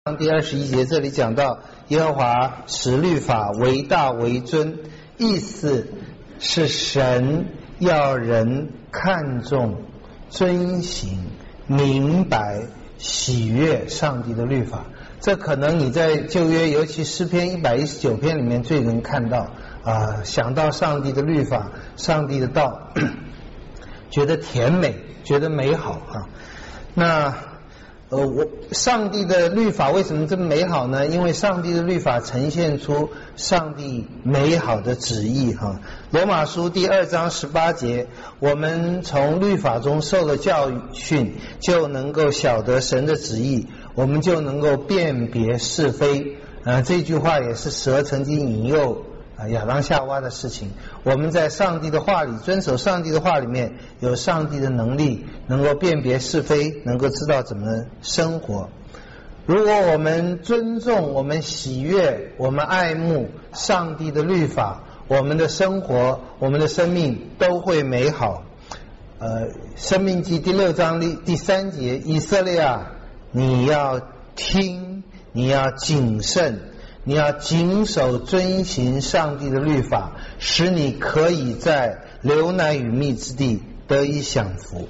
第21节这里讲到耶和华使律法为大为尊，意思是神要人看重、遵行、明白、喜悦上帝的律法。这可能你在旧约，尤其诗篇119篇里面最能看到想到上帝的律法、上帝的道，觉得甜美，觉得美好啊。那上帝的律法为什么这么美好呢？因为上帝的律法呈现出上帝美好的旨意哈。罗马书第2章18节，我们从律法中受了教训，就能够晓得神的旨意，我们就能够辨别是非。这句话也是蛇曾经引诱亚当夏娃的事情。我们在上帝的话里，遵守上帝的话里面，有上帝的能力，能够辨别是非，能够知道怎么生活。如果我们尊重、我们喜悦、我们爱慕上帝的律法，我们的生活、我们的生命都会美好。申命记第6章第3节，以色列啊，你要听，你要谨慎，你要谨守遵行上帝的律法，使你可以在流奶与蜜之地得以享福。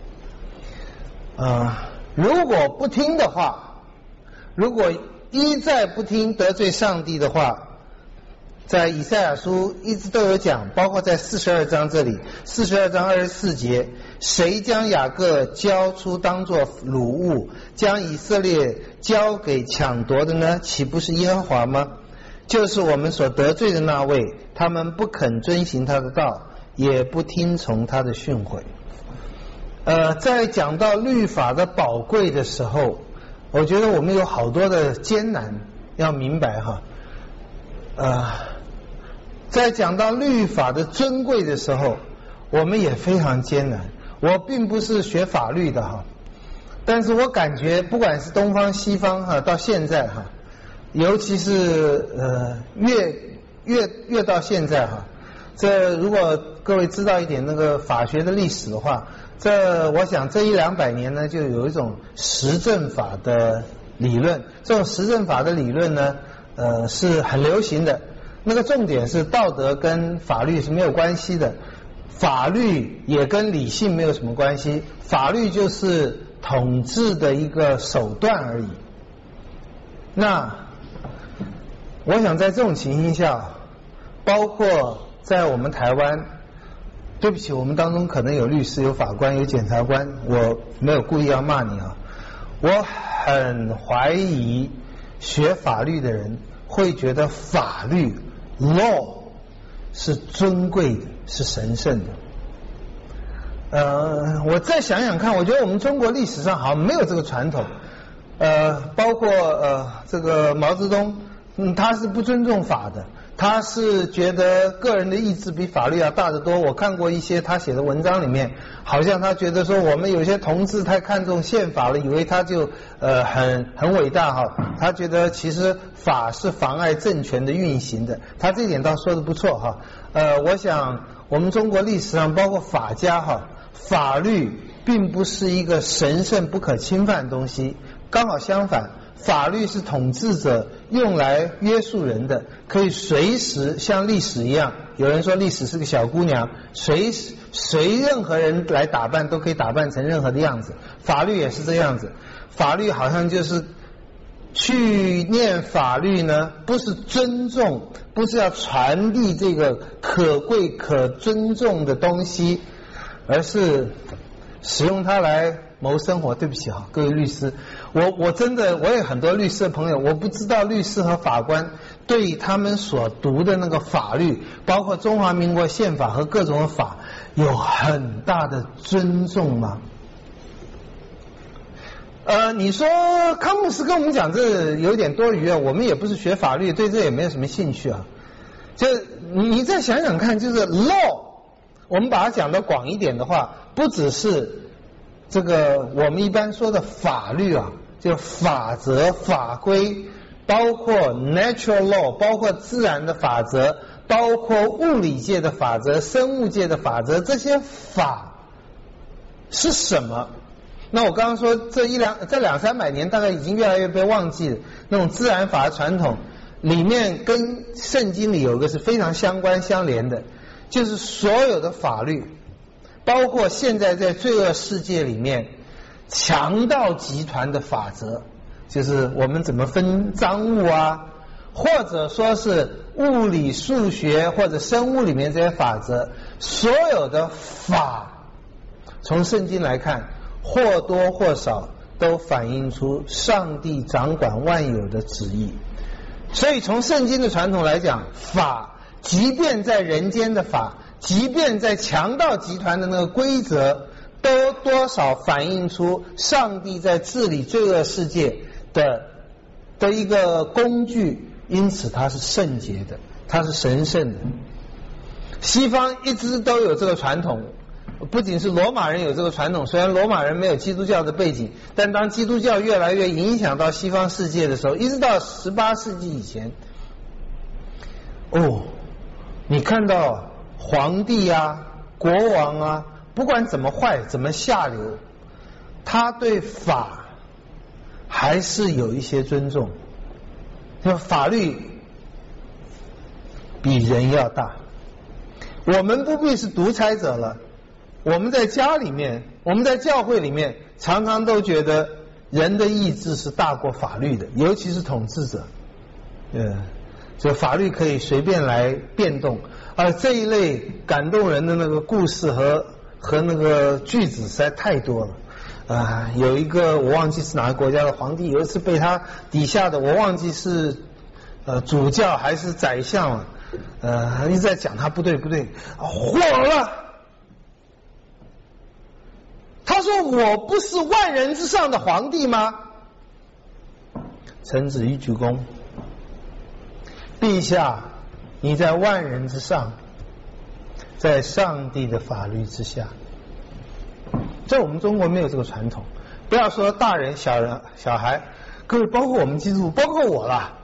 如果不听的话，如果一再不听，得罪上帝的话，在以赛亚书一直都有讲，包括在42章这里，42章24节，谁将雅各交出当作掳物，将以色列交给抢夺的呢？岂不是耶和华吗？就是我们所得罪的那位，他们不肯遵行他的道，也不听从他的训诲。在讲到律法的宝贵的时候，我觉得我们有好多的艰难要明白哈。在讲到律法的尊贵的时候，我们也非常艰难。我并不是学法律的哈，但是我感觉不管是东方西方哈，到现在哈，尤其是越到现在哈，这如果各位知道一点那个法学的历史的话，我想这100-200年呢，就有一种实证法的理论。这种实证法的理论呢，是很流行的。那个重点是道德跟法律是没有关系的，法律也跟理性没有什么关系，法律就是统治的一个手段而已。那我想在这种情形下，包括在我们台湾，对不起，我们当中可能有律师、有法官、有检察官，我没有故意要骂你啊。我很怀疑学法律的人会觉得法律 law 是尊贵的，是神圣的。我再想想看，我觉得我们中国历史上好像没有这个传统。包括这个毛泽东，他是不尊重法的，他是觉得个人的意志比法律要大得多。我看过一些他写的文章里面，好像他觉得说我们有些同志太看重宪法了，以为他就很伟大哈。他觉得其实法是妨碍政权的运行的，他这一点倒说得不错哈。我想我们中国历史上包括法家哈，法律并不是一个神圣不可侵犯的东西，刚好相反，法律是统治者用来约束人的，可以随时像历史一样，有人说历史是个小姑娘，随任何人来打扮都可以打扮成任何的样子，法律也是这样子。法律好像就是去念法律呢，不是尊重，不是要传递这个可贵可尊重的东西，而是使用它来谋生活。对不起哈，各位律师，我真的我有很多律师的朋友，我不知道律师和法官对他们所读的那个法律，包括中华民国宪法和各种法，有很大的尊重吗？你说康牧师跟我们讲这有点多余啊，我们也不是学法律，对这也没有什么兴趣啊。就你再想想看，就是 law， 我们把它讲得广一点的话，不只是这个我们一般说的法律啊，就法则法规，包括 natural law， 包括自然的法则，包括物理界的法则、生物界的法则，这些法是什么？ 那我刚刚说这两三百年大概已经越来越被忘记了，那种自然法的传统里面跟圣经里有一个是非常相关相连的，就是所有的法律，包括现在在罪恶世界里面强盗集团的法则，就是我们怎么分赃物啊，或者说是物理、数学或者生物里面这些法则，所有的法从圣经来看或多或少都反映出上帝掌管万有的旨意。所以从圣经的传统来讲，法即便在人间的法，即便在强盗集团的那个规则，都多少反映出上帝在治理罪恶世界的一个工具，因此它是圣洁的，它是神圣的。西方一直都有这个传统，不仅是罗马人有这个传统，虽然罗马人没有基督教的背景，但当基督教越来越影响到西方世界的时候，一直到18世纪以前，你看到皇帝啊、国王啊，不管怎么坏怎么下流，他对法还是有一些尊重，法律比人要大。我们不必是独裁者了，我们在家里面，我们在教会里面，常常都觉得人的意志是大过法律的，尤其是统治者。所以法律可以随便来变动，而这一类感动人的那个故事和那个句子实在太多了。有一个我忘记是哪个国家的皇帝，有一次被他底下的我忘记是主教还是宰相了，一直在讲他不对，火了。他说我不是万人之上的皇帝吗？臣子一鞠躬，陛下你在万人之上，在上帝的法律之下。在我们中国没有这个传统，不要说大人小人小孩，各位包括我们基督徒，包括我啦。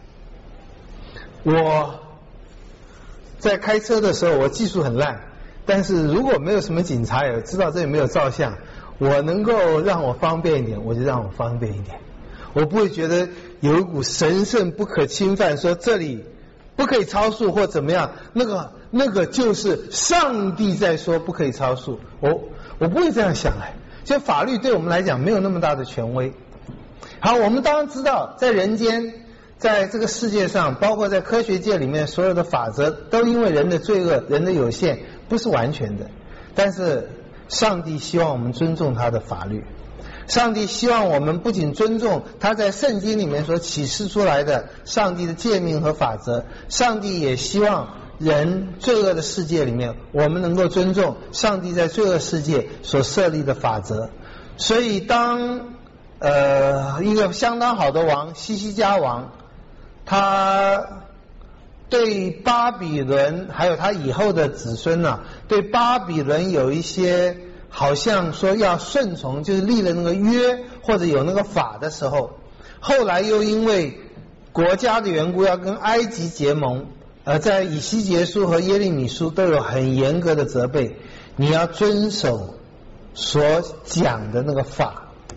我在开车的时候我技术很烂，但是如果没有什么警察也知道这里没有照相，我能够让我方便一点我就让我方便一点，我不会觉得有一股神圣不可侵犯，说这里不可以超速或怎么样，那个就是上帝在说不可以超速，我不会这样想来。其实法律对我们来讲没有那么大的权威。好，我们当然知道在人间，在这个世界上，包括在科学界里面，所有的法则都因为人的罪恶、人的有限，不是完全的。但是上帝希望我们尊重他的法律，上帝希望我们不仅尊重他在圣经里面所启示出来的上帝的诫命和法则，上帝也希望人罪恶的世界里面，我们能够尊重上帝在罪恶世界所设立的法则。所以当一个相当好的王西西家王，他对巴比伦还有他以后的子孙对巴比伦有一些好像说要顺从，就是立了那个约或者有那个法的时候，后来又因为国家的缘故要跟埃及结盟，在以西结书和耶利米书都有很严格的责备，你要遵守所讲的那个法。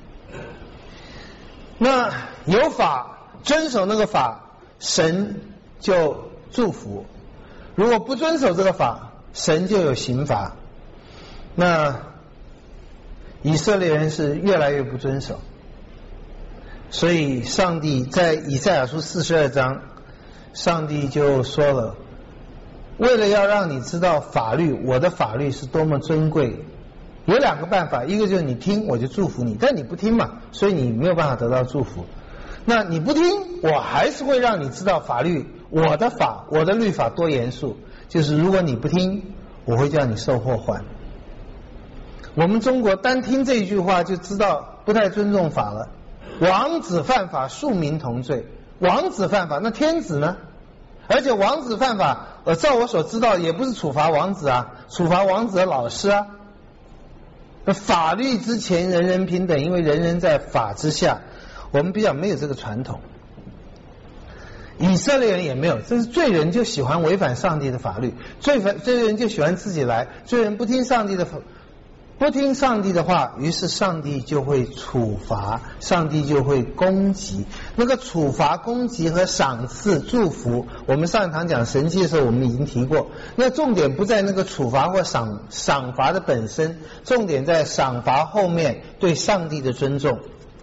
那有法，遵守那个法，神就祝福；如果不遵守这个法，神就有刑罚。那以色列人是越来越不遵守，所以上帝在以赛亚书42章，上帝就说了，为了要让你知道法律，我的法律是多么尊贵，有两个办法，一个就是你听我就祝福你，但你不听嘛，所以你没有办法得到祝福。那你不听，我还是会让你知道法律，我的法，我的律法多严肃，就是如果你不听，我会叫你受祸患。我们中国单听这一句话就知道不太尊重法了。王子犯法，庶民同罪。王子犯法，那天子呢？而且王子犯法，照我所知道也不是处罚王子处罚王子的老师法律之前人人平等，因为人人在法之下，我们比较没有这个传统。以色列人也没有，这是罪人就喜欢违反上帝的法律，罪人就喜欢自己来，罪人不听上帝的不听上帝的话，于是上帝就会处罚，上帝就会攻击。那个处罚、攻击和赏赐、祝福，我们上一堂讲神迹的时候，我们已经提过。那重点不在那个处罚或赏罚的本身，重点在赏罚后面对上帝的尊重。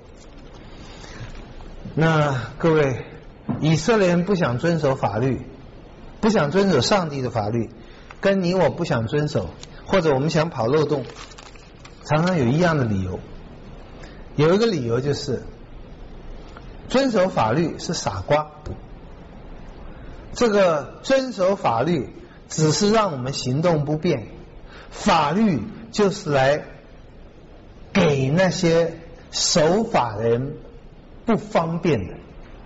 那各位，以色列人不想遵守法律，不想遵守上帝的法律，跟你我不想遵守，或者我们想跑漏洞，常常有一样的理由。有一个理由就是遵守法律是傻瓜，这个遵守法律只是让我们行动不便，法律就是来给那些守法的人不方便的。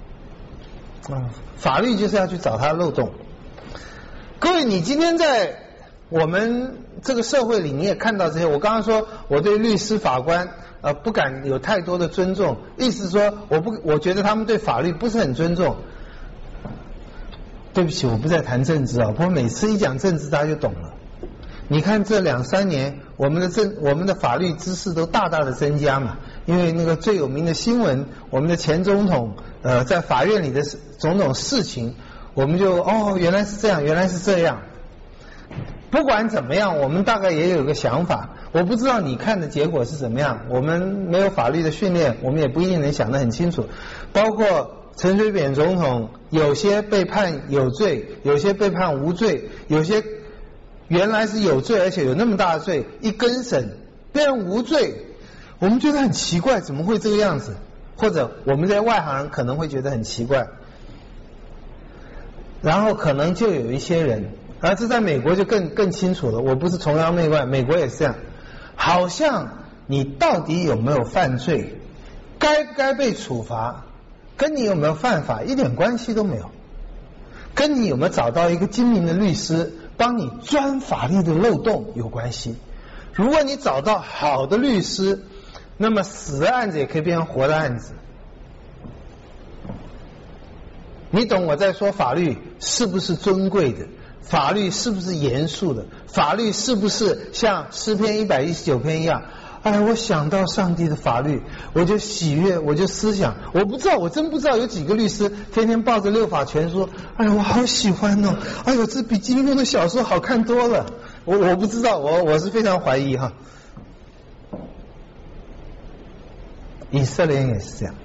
法律就是要去找他的漏洞。各位，你今天在我们这个社会里，你也看到这些。我刚刚说我对律师法官不敢有太多的尊重，意思说我觉得他们对法律不是很尊重。对不起，我不在谈政治啊，不过每次一讲政治大家就懂了。你看这2-3年我们的法律知识都大大的增加嘛，因为那个最有名的新闻，我们的前总统在法院里的种种事情，我们就原来是这样，原来是这样。不管怎么样，我们大概也有个想法。我不知道你看的结果是怎么样，我们没有法律的训练，我们也不一定能想得很清楚。包括陈水扁总统，有些被判有罪，有些被判无罪，有些原来是有罪，而且有那么大的罪，一更审变成无罪，我们觉得很奇怪，怎么会这个样子？或者我们在外行人可能会觉得很奇怪。然后可能就有一些人，而这在美国就更清楚了，我不是崇洋媚外，美国也是这样，好像你到底有没有犯罪，该不该被处罚，跟你有没有犯法一点关系都没有，跟你有没有找到一个精明的律师帮你钻法律的漏洞有关系。如果你找到好的律师，那么死的案子也可以变成活的案子。你懂我在说法律是不是尊贵的，法律是不是严肃的，法律是不是像诗篇119篇一样，我想到上帝的法律我就喜悦，我就思想。我不知道，我真不知道有几个律师天天抱着六法全书，我好喜欢哦，这比金庸的小说好看多了。我不知道，我是非常怀疑哈。以色列人也是这样。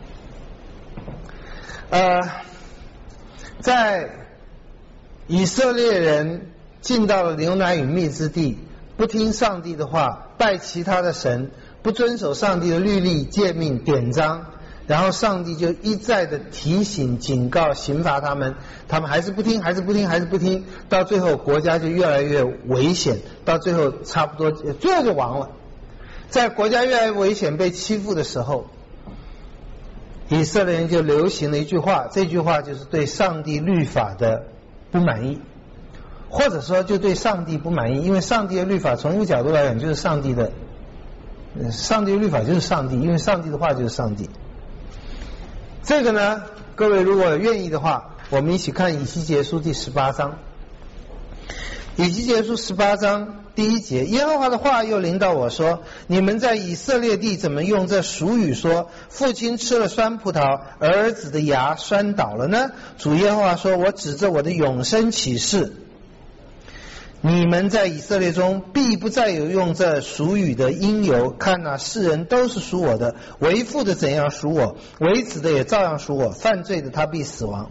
在以色列人进到了牛奶与蜜之地，不听上帝的话，拜其他的神，不遵守上帝的律例、诫命、典章，然后上帝就一再的提醒、警告、刑罚他们，他们还是不听，还是不听，还是不听，到最后国家就越来越危险，到最后差不多最后就亡了。在国家越来越危险、被欺负的时候，以色列人就流行了一句话，这句话就是对上帝律法的不满意，或者说就对上帝不满意，因为上帝的律法从一个角度来讲就是上帝的律法就是上帝，因为上帝的话就是上帝。这个呢，各位如果愿意的话，我们一起看以西结书第18章。以西结书18章第1节，耶和华的话又临到我说，你们在以色列地怎么用这俗语说，父亲吃了酸葡萄，儿子的牙摔倒了呢？主耶和华说，我指着我的永生起誓，你们在以色列中必不再有用这俗语的因由。看哪，世人都是属我的，为父的怎样属我，为子的也照样属我，犯罪的他必死亡。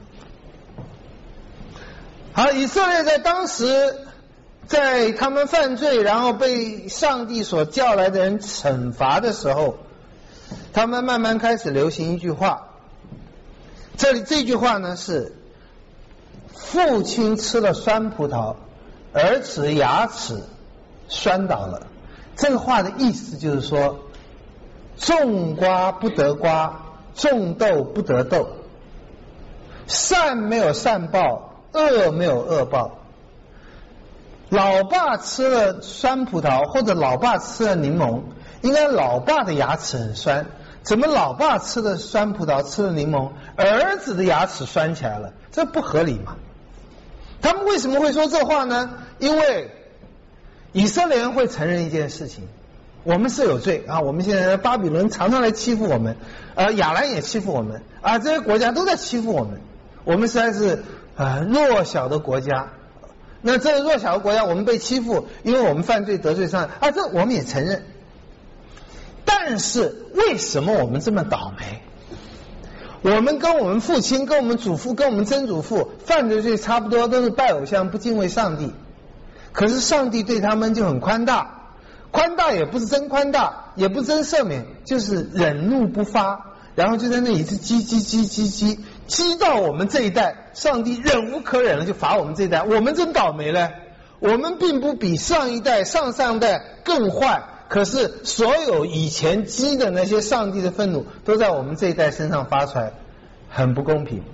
好，以色列在当时在他们犯罪然后被上帝所叫来的人惩罚的时候，他们慢慢开始流行一句话。这句话呢是父亲吃了酸葡萄，儿子的牙齿摔倒了。这个话的意思就是说，种瓜不得瓜，种豆不得豆，善没有善报，恶没有恶报。老爸吃了酸葡萄，或者老爸吃了柠檬，应该老爸的牙齿很酸，怎么老爸吃了酸葡萄，吃了柠檬，儿子的牙齿酸起来了？这不合理嘛。他们为什么会说这话呢？因为以色列人会承认一件事情， 我们是有罪啊！我们现在巴比伦常常来欺负我们，亚兰也欺负我们啊，这些国家都在欺负我们，我们实在是弱小的国家。那这个弱小的国家，我们被欺负，因为我们犯罪得罪上帝这我们也承认。但是为什么我们这么倒霉？我们跟我们父亲、跟我们祖父、跟我们曾祖父犯的罪差不多，都是拜偶像、不敬畏上帝。可是上帝对他们就很宽大，宽大也不是真宽大，也不是真赦免，就是忍怒不发，然后就在那里一直积到我们这一代，上帝忍无可忍了，就罚我们这一代。我们真倒霉了，我们并不比上一代、上上代更坏，可是所有以前积的那些上帝的愤怒，都在我们这一代身上发出来，很不公平。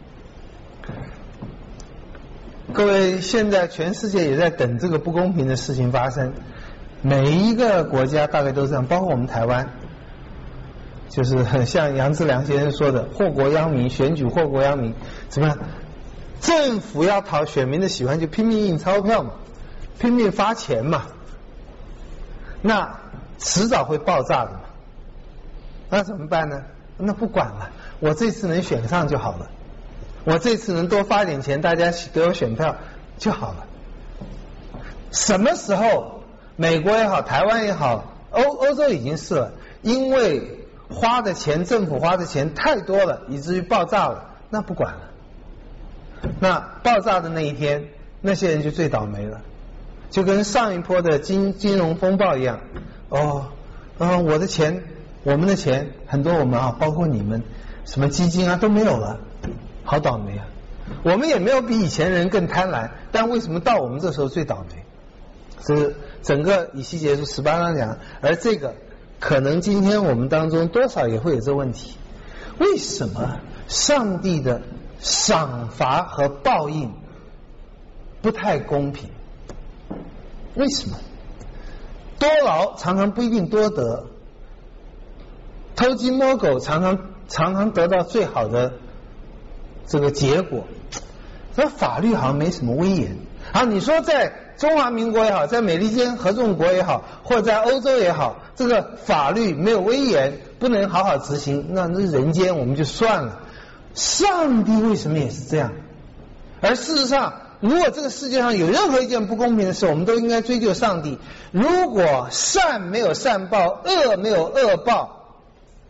各位，现在全世界也在等这个不公平的事情发生，每一个国家大概都这样，包括我们台湾，就是很像杨志良先生说的，祸国殃民，选举祸国殃民，怎么样？政府要讨选民的喜欢，就拼命印钞票嘛，拼命发钱嘛，那迟早会爆炸的嘛。那怎么办呢？那不管了，我这次能选上就好了，我这次能多发点钱，大家给我选票就好了。什么时候美国也好，台湾也好，欧洲已经是了，因为花的钱，政府花的钱太多了，以至于爆炸了，那不管了。那爆炸的那一天，那些人就最倒霉了，就跟上一波的金融风暴一样。我的钱，我们的钱很多，我们包括你们，什么基金都没有了，好倒霉啊！我们也没有比以前人更贪婪，但为什么到我们这时候最倒霉？是整个以西结书18章讲，而这个可能今天我们当中多少也会有这问题。为什么上帝的赏罚和报应不太公平？为什么？多劳常常不一定多得，偷鸡摸狗常常得到最好的这个结果。这法律好像没什么威严。你说在中华民国也好，在美利坚合众国也好，或者在欧洲也好，这个法律没有威严，不能好好执行，那人间我们就算了。上帝为什么也是这样？而事实上，如果这个世界上有任何一件不公平的事，我们都应该追究上帝。如果善没有善报，恶没有恶报，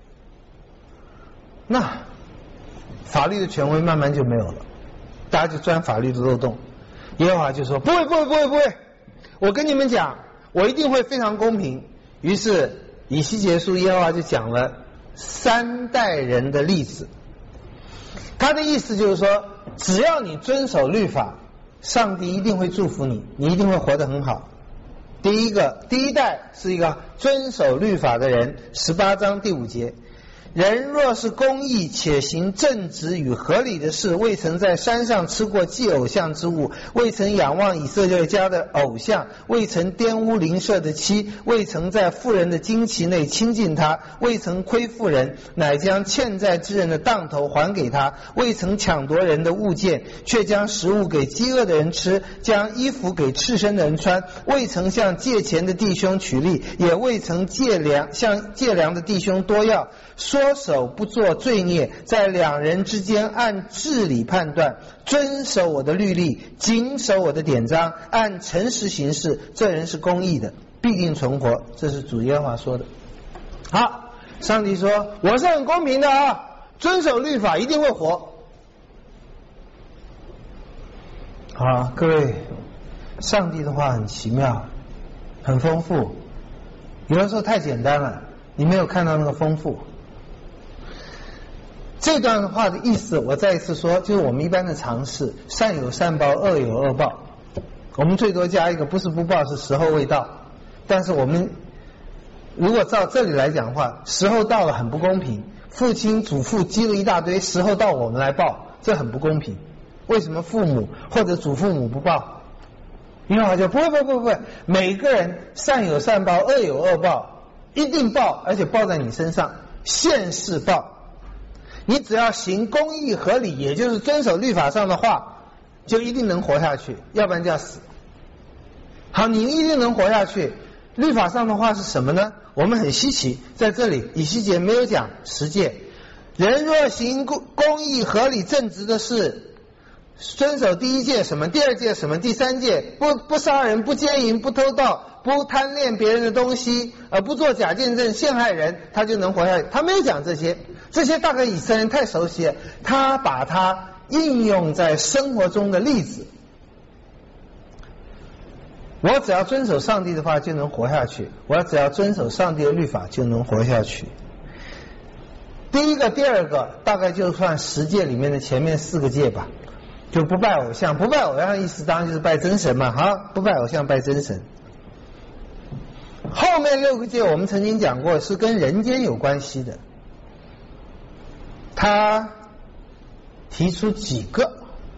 那法律的权威慢慢就没有了，大家就钻法律的漏洞。耶和华就说不会，我跟你们讲，我一定会非常公平。于是以西结书耶和华就讲了3代人的例子。他的意思就是说，只要你遵守律法，上帝一定会祝福你，你一定会活得很好。第一代是一个遵守律法的人，18章第5节，人若是公义且行正直与合理的事，未曾在山上吃过祭偶像之物，未曾仰望以色列家的偶像，未曾玷污邻舍的妻，未曾在妇人的经期内亲近他，未曾亏负人，乃将欠债之人的当头还给他，未曾抢夺人的物件，却将食物给饥饿的人吃，将衣服给赤身的人穿，未曾向借钱的弟兄取利，也未曾向借粮的弟兄多要，说手不做罪孽，在两人之间按治理判断，遵守我的律例，谨守我的典章，按诚实行事，这人是公义的，必定存活。这是主耶和华说的。好，上帝说我是很公平的遵守律法一定会活。好，各位，上帝的话很奇妙，很丰富，有的时候太简单了，你没有看到那个丰富。这段话的意思我再一次说，就是我们一般的常识，善有善报，恶有恶报，我们最多加一个不是不报，是时候未到。但是我们如果照这里来讲的话，时候到了很不公平，父亲祖父积了一大堆，时候到我们来报，这很不公平。为什么父母或者祖父母不报？因为好像不会，每个人善有善报，恶有恶报，一定报，而且报在你身上，现世报。你只要行公义合理，也就是遵守律法上的话，就一定能活下去，要不然就要死。好，你一定能活下去， 律法上的话是什么呢？我们很稀奇，在这里以西结没有讲10诫。人若行公义、合理、正直的事，遵守第1诫什么，第2诫什么，第3诫不杀人、不奸淫、不偷盗、不贪恋别人的东西，不做假见证、陷害人，他就能活下去。他没有讲这些，这些大概以色列人太熟悉了，他把它应用在生活中的例子。我只要遵守上帝的话就能活下去，我只要遵守上帝的律法就能活下去。第1个、第2个大概就算10诫里面的前面4个诫吧，就不拜偶像。不拜偶像意思当然就是拜真神嘛，好，不拜偶像拜真神。后面6个诫我们曾经讲过是跟人间有关系的，他提出几个，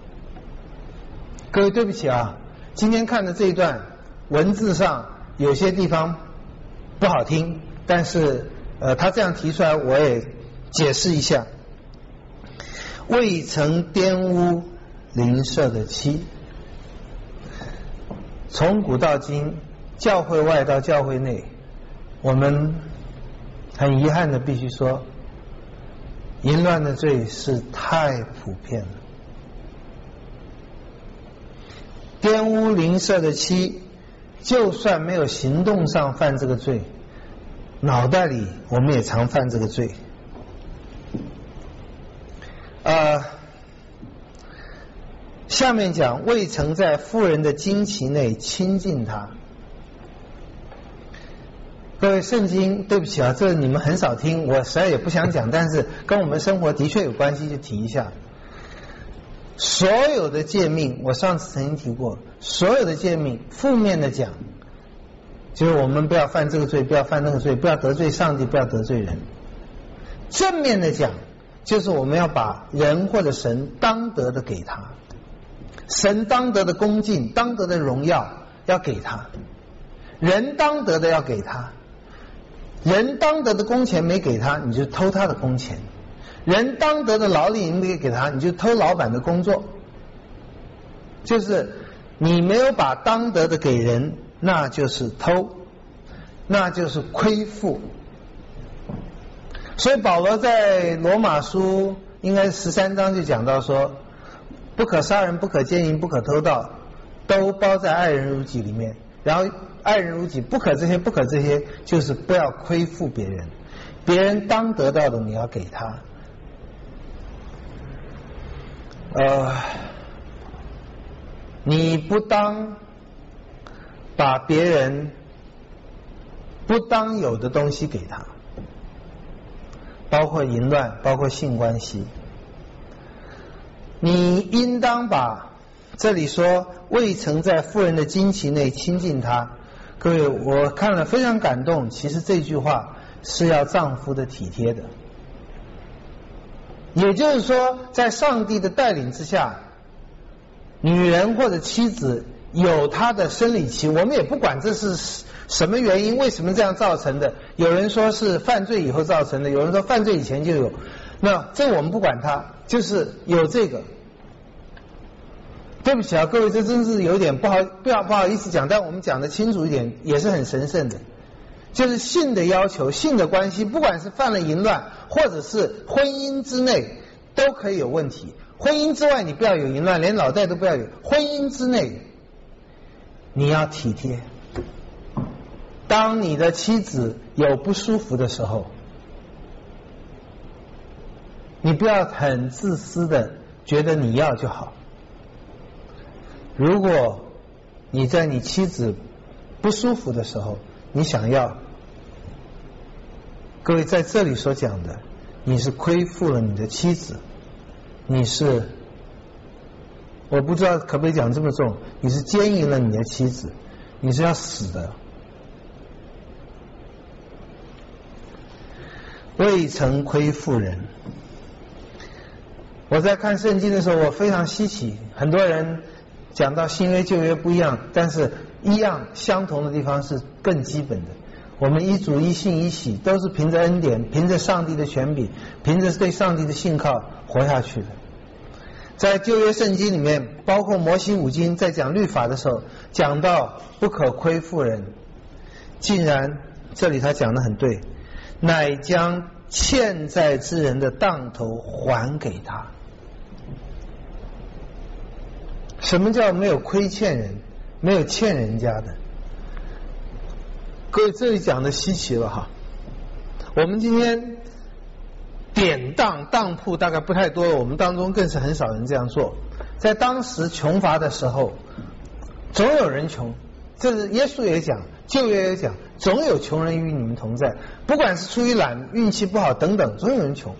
各位对不起啊，今天看的这一段文字上有些地方不好听，但是他这样提出来我也解释一下。未曾玷污邻舍的妻，从古到今，教会外到教会内，我们很遗憾的必须说，淫乱的罪是太普遍了。玷污邻舍的妻，就算没有行动上犯这个罪，脑袋里我们也常犯这个罪。下面讲未曾在妇人的经期内亲近她。各位，圣经对不起啊，这你们很少听，我实在也不想讲，但是跟我们生活的确有关系，就提一下。所有的诫命，我上次曾经提过，所有的诫命负面的讲就是我们不要犯这个罪，不要犯那个罪，不要得罪上帝，不要得罪人。正面的讲就是我们要把人或者神当得的给他，神当得的恭敬、当得的荣耀要给他，人当得的要给他，人当得的工钱没给他，你就偷他的工钱；人当得的劳力没给他，你就偷老板的工作。就是你没有把当得的给人，那就是偷，那就是亏负。所以保罗在罗马书应该13章就讲到说，不可杀人、不可奸淫、不可偷盗，都包在爱人如己里面。然后爱人如己，不可这些，不可这些，就是不要亏负别人，别人当得到的你要给他。你不当把别人不当有的东西给他，包括淫乱，包括性关系。你应当把，这里说未曾在妇人的经期内亲近她，各位我看了非常感动，其实这句话是要丈夫的体贴的。也就是说在上帝的带领之下，女人或者妻子有她的生理期，我们也不管这是什么原因，为什么这样造成的，有人说是犯罪以后造成的，有人说犯罪以前就有，那这我们不管它，就是有这个。对不起啊，各位，这真是有点不好意思讲，但我们讲得清楚一点，也是很神圣的。就是性的要求，性的关系，不管是犯了淫乱，或者是婚姻之内，都可以有问题。婚姻之外你不要有淫乱，连脑袋都不要有。婚姻之内你要体贴。当你的妻子有不舒服的时候，你不要很自私的觉得你要就好。如果你在你妻子不舒服的时候你想要，各位在这里所讲的，你是亏负了你的妻子，你是，我不知道可不可以讲这么重，你是奸淫了你的妻子，你是要死的。未曾亏负人。我在看圣经的时候我非常稀奇，很多人讲到新约旧约不一样，但是一样相同的地方是更基本的，我们一主一信一喜，都是凭着恩典，凭着上帝的权柄，凭着对上帝的信靠活下去的。在旧约圣经里面，包括摩西五经在讲律法的时候，讲到不可亏负人， 竟然这里他讲得很对，乃将欠债之人的当头还给他。什么叫没有亏欠人，没有欠人家的？各位，这里讲的稀奇了哈。我们今天典当铺大概不太多，我们当中更是很少人这样做。在当时穷乏的时候，总有人穷，这是耶稣也讲，旧约也讲，总有穷人与你们同在，不管是出于懒、运气不好等等，总有人穷，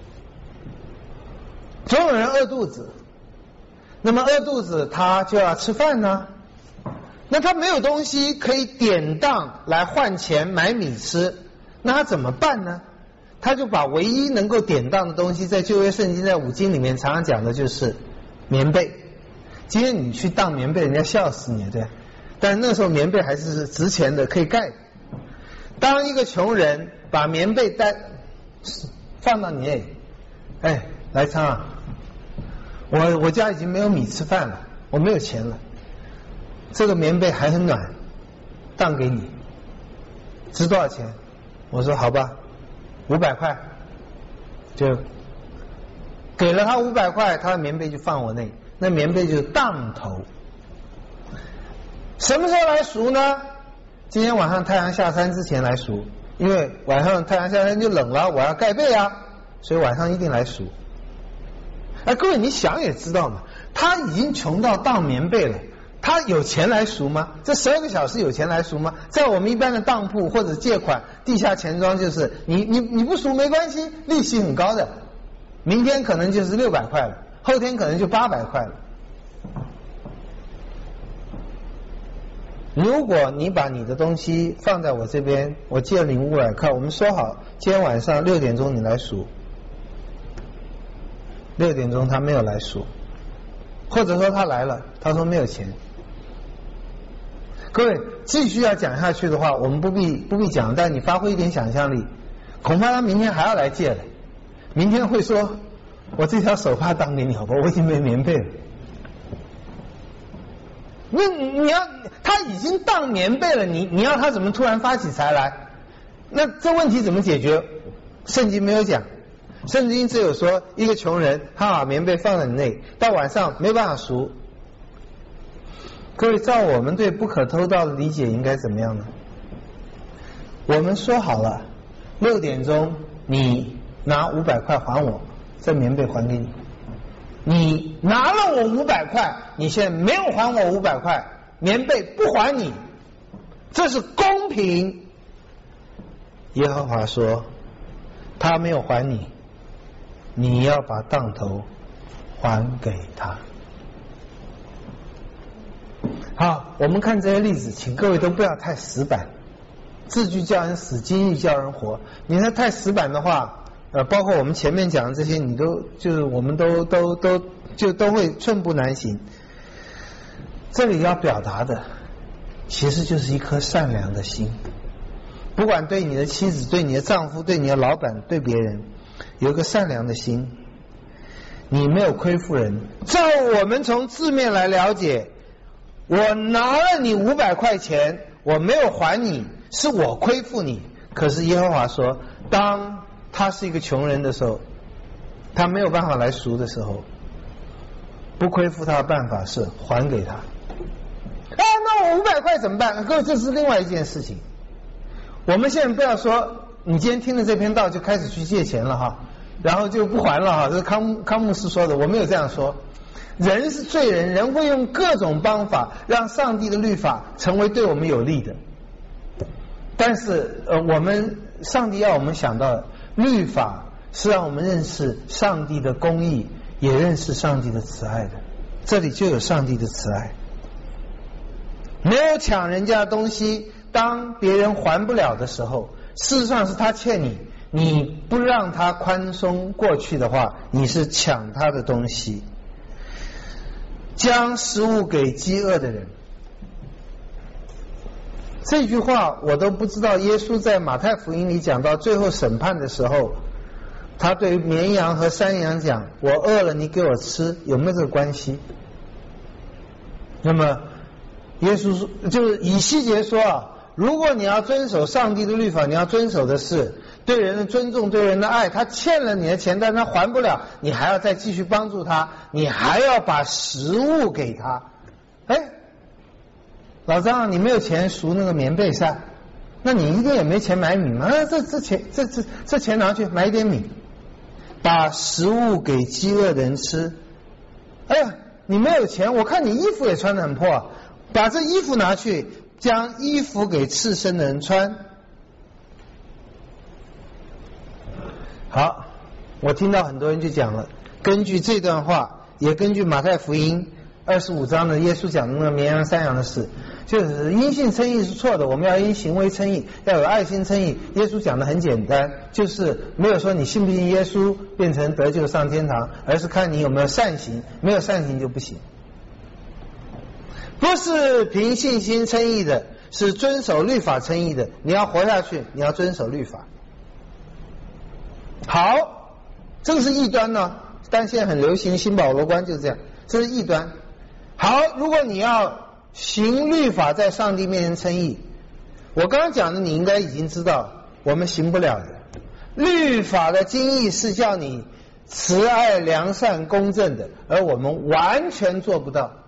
总有人饿肚子。那么饿肚子他就要吃饭呢，那他没有东西可以典当来换钱买米吃，那他怎么办呢？他就把唯一能够典当的东西，在旧约圣经在五经里面常常讲的就是棉被。今天你去当棉被，人家笑死你，对。但那时候棉被还是值钱的，可以盖。当一个穷人把棉被放到你那里，哎，来昌啊，我家已经没有米吃饭了，我没有钱了，这个棉被还很暖，当给你，值多少钱？我说好吧，500块，就给了他500块，他的棉被就放我那里，那棉被就是当头。什么时候来赎呢？今天晚上太阳下山之前来赎，因为晚上太阳下山就冷了，我要盖被啊，所以晚上一定来赎。哎，各位你想也知道嘛，他已经穷到当棉被了，他有钱来赎吗？这12个小时有钱来赎吗？在我们一般的当铺或者借款地下钱庄，就是你不赎没关系，利息很高的，明天可能就是600块了，后天可能就800块了。如果你把你的东西放在我这边，我借了你500块，我们说好今天晚上6点钟你来赎，6点钟他没有来赎，或者说他来了，他说没有钱。各位继续要讲下去的话，我们不必讲，但你发挥一点想象力，恐怕他明天还要来借了，明天会说我这条手帕当给你好不好，我已经没棉被了。那你要他已经当棉被了，你要他怎么突然发起财来？那这问题怎么解决？圣经没有讲，圣经只有说一个穷人他把棉被放在你内，到晚上没办法赎。各位，照我们对不可偷盗的理解应该怎么样呢？我们说好了6点钟你拿500块还我，这棉被还给你。你拿了我500块，你现在没有还我500块，棉被不还你，这是公平。耶和华说他没有还你，你要把当头还给他。好，我们看这些例子，请各位都不要太死板，字句叫人死，金玉叫人活。你看太死板的话，包括我们前面讲的这些，你都就是我们都会寸步难行。这里要表达的，其实就是一颗善良的心。不管对你的妻子、对你的丈夫、对你的老板、对别人，有个善良的心，你没有亏负人。照我们从字面来了解，我拿了你500块钱，我没有还你，是我亏负你。可是耶和华说，当他是一个穷人的时候，他没有办法来赎的时候，不亏负他的办法是还给他。那我500块怎么办？各位，这是另外一件事情。我们现在不要说你今天听了这篇道就开始去借钱了哈，然后就不还了哈，这是康牧师说的，我没有这样说。人是罪人，人会用各种方法让上帝的律法成为对我们有利的。但是上帝要我们想到，律法是让我们认识上帝的公义，也认识上帝的慈爱的。这里就有上帝的慈爱。没有抢人家的东西，当别人还不了的时候，事实上是他欠你，你不让他宽松过去的话，你是抢他的东西。将食物给饥饿的人，这句话我都不知道耶稣在马太福音里讲到最后审判的时候，他对绵羊和山羊讲，我饿了你给我吃，有没有这个关系？那么耶稣说，就是以西结说啊， 如果你要遵守上帝的律法，你要遵守的是对人的尊重，对人的爱。他欠了你的钱，但他还不了，你还要再继续帮助他，你还要把食物给他。哎，老张，你没有钱赎那个棉被扇，那你一定也没钱买米吗？这钱拿去买一点米，把食物给饥饿的人吃。哎呀，你没有钱，我看你衣服也穿得很破，把这衣服拿去，将衣服给赤身的人穿。好，我听到很多人就讲了，根据这段话，也根据马太福音25章的耶稣讲的那个绵羊山羊的事，就是因信称义是错的，我们要因行为称义，要有爱心称义。耶稣讲的很简单，就是没有说你信不信耶稣变成得救上天堂，而是看你有没有善行，没有善行就不行。不是凭信心称义的，是遵守律法称义的。你要活下去，你要遵守律法。好，这个是异端呢，但现在很流行新保罗观就是这样，这是异端。好，如果你要行律法在上帝面前称义，我刚刚讲的你应该已经知道，我们行不了的。律法的精义是叫你慈爱良善公正的，而我们完全做不到。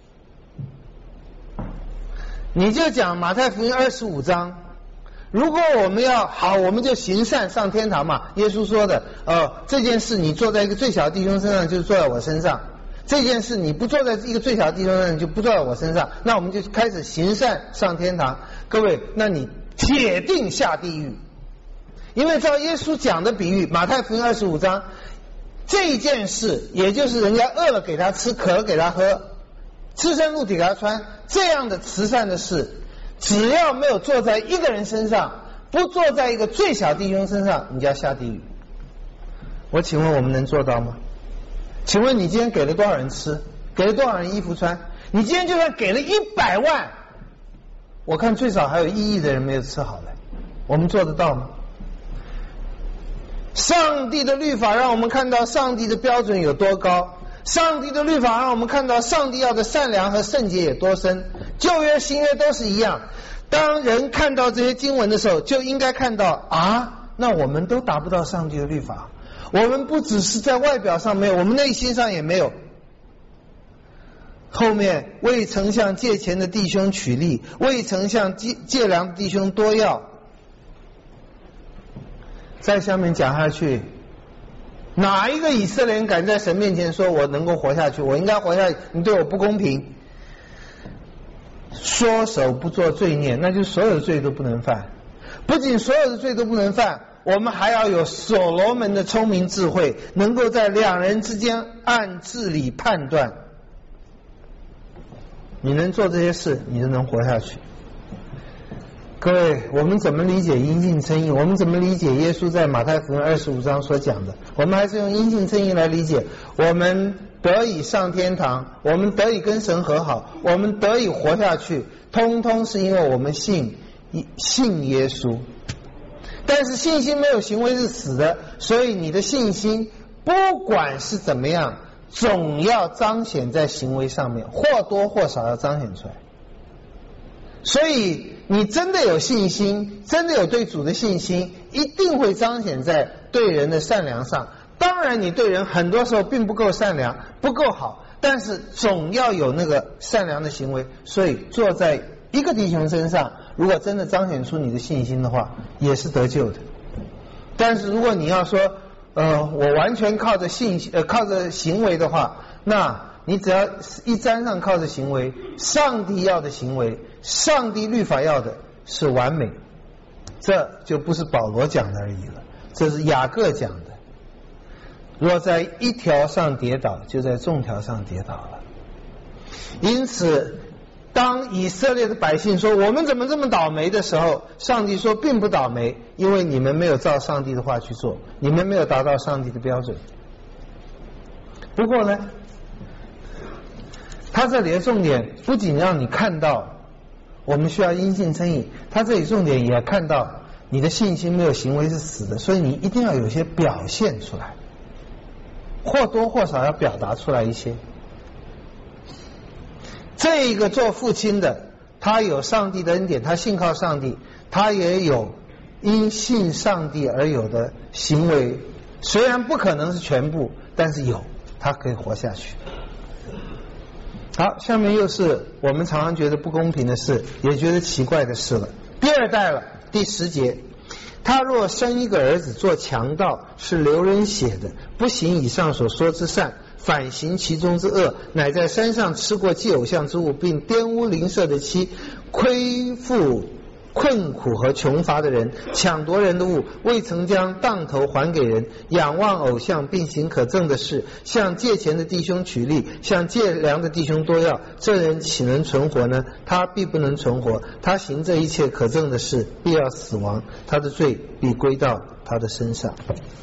你就讲马太福音25章，如果我们要好，我们就行善上天堂嘛。耶稣说的，这件事你坐在一个最小弟兄身上，就是坐在我身上；这件事你不坐在一个最小弟兄身上，就不坐在我身上。那我们就开始行善上天堂。各位，那你铁定下地狱，因为照耶稣讲的比喻，马太福音25章，这件事也就是人家饿了给他吃，渴了给他喝，赤身露体给他穿，这样的慈善的事，只要没有坐在一个人身上，不坐在一个最小弟兄身上，你就要下地狱。我请问我们能做到吗？请问你今天给了多少人吃，给了多少人衣服穿？你今天就算给了100万，我看最少还有1亿的人没有吃好的，我们做得到吗？上帝的律法让我们看到上帝的标准有多高，上帝的律法让我们看到上帝要的善良和圣洁有多深。旧约新约都是一样，当人看到这些经文的时候，就应该看到啊，那我们都达不到上帝的律法，我们不只是在外表上没有，我们内心上也没有。后面未曾向借钱的弟兄取利，未曾向借粮的弟兄多要。在下面讲下去，哪一个以色列人敢在神面前说我能够活下去，我应该活下去，你对我不公平？说手不做罪孽，那就所有的罪都不能犯。不仅所有的罪都不能犯，我们还要有所罗门的聪明智慧，能够在两人之间按治理判断。你能做这些事，你就能活下去。各位，我们怎么理解因信称义？我们怎么理解耶稣在马太福音25章所讲的？我们还是用因信称义来理解。我们得以上天堂，我们得以跟神和好，我们得以活下去，通通是因为我们信耶稣。但是信心没有行为是死的，所以你的信心不管是怎么样，总要彰显在行为上面，或多或少要彰显出来。所以你真的有信心，真的有对主的信心，一定会彰显在对人的善良上。当然你对人很多时候并不够善良，不够好，但是总要有那个善良的行为。所以坐在一个弟兄身上，如果真的彰显出你的信心的话，也是得救的。但是如果你要说我完全靠着靠着行为的话，那你只要一沾上靠着行为，上帝要的行为，上帝律法要的是完美，这就不是保罗讲的而已了，这是雅各讲的。若在一条上跌倒，就在众条上跌倒了。因此当以色列的百姓说我们怎么这么倒霉的时候，上帝说并不倒霉，因为你们没有照上帝的话去做，你们没有达到上帝的标准。不过呢，他这里的重点不仅让你看到我们需要因信称义，他这里重点也看到你的信心没有行为是死的，所以你一定要有些表现出来，或多或少要表达出来一些。这一个做父亲的， 他有上帝的恩典，他信靠上帝，他也有因信上帝而有的行为，虽然不可能是全部，但是有，他可以活下去。好，下面又是我们常常觉得不公平的事，也觉得奇怪的事了。第二代了，第10节，他若生一个儿子做强盗，是流人血的，不行以上所说之善，反行其中之恶，乃在山上吃过祭偶像之物，并玷污邻舍的妻，亏负困苦和穷乏的人，抢夺人的物，未曾将当头还给人，仰望偶像，并行可憎的事，向借钱的弟兄取利，向借粮的弟兄多要，这人岂能存活呢？他必不能存活，他行这一切可憎的事，必要死亡，他的罪必归到他的身上。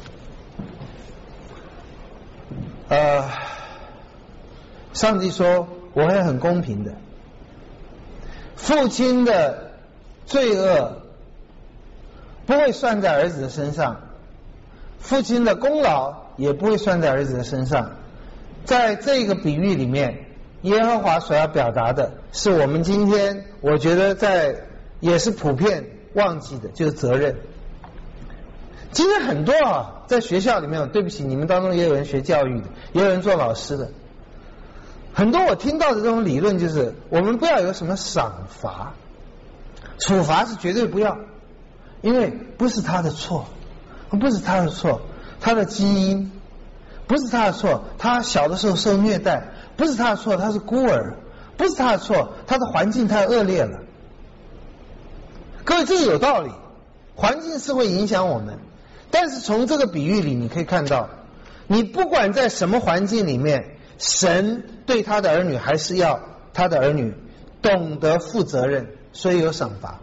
上帝说我会很公平的，父亲的罪恶不会算在儿子的身上，父亲的功劳也不会算在儿子的身上。在这个比喻里面，耶和华所要表达的是我们今天我觉得也是普遍忘记的，就是责任。今天很多在学校里面，对不起，你们当中也有人学教育的，也有人做老师的，很多我听到的这种理论就是我们不要有什么赏罚，处罚是绝对不要，因为不是他的错，不是他的错，他的基因不是他的错，他小的时候受虐待不是他的错，他是孤儿不是他的错，他的环境太恶劣了。各位，这个有道理，环境是会影响我们，但是从这个比喻里你可以看到，你不管在什么环境里面，神对他的儿女还是要他的儿女懂得负责任，所以有赏罚。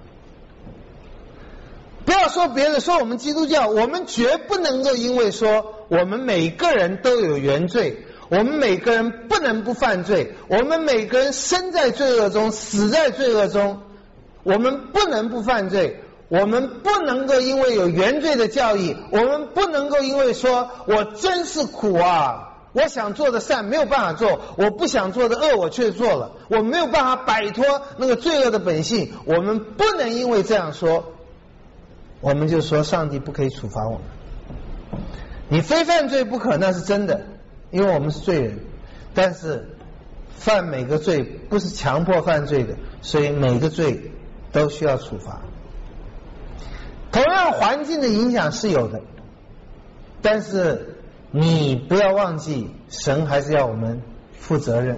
不要说别的，说我们基督教，我们绝不能够因为说我们每个人都有原罪，我们每个人不能不犯罪，我们每个人生在罪恶中，死在罪恶中，我们不能不犯罪，我们不能够因为有原罪的教义，我们不能够因为说我真是苦啊，我想做的善没有办法做，我不想做的恶我却做了，我没有办法摆脱那个罪恶的本性，我们不能因为这样说我们就说上帝不可以处罚我们。你非犯罪不可，那是真的，因为我们是罪人，但是犯每个罪不是强迫犯罪的，所以每个罪都需要处罚。同样环境的影响是有的，但是你不要忘记，神还是要我们负责任。